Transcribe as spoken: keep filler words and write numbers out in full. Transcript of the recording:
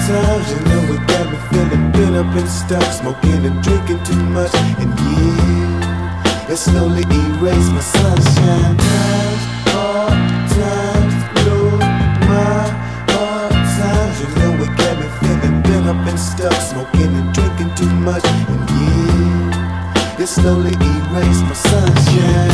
times, you know it got me feeling bent up and stuck, smoking and drinking too much. And yeah, it slowly erased my sunshine. Times, hard times, Lord, my hard times, you know it got me feeling bent up and stuck, smoking and drinking too much. And yeah, it slowly erased my sunshine.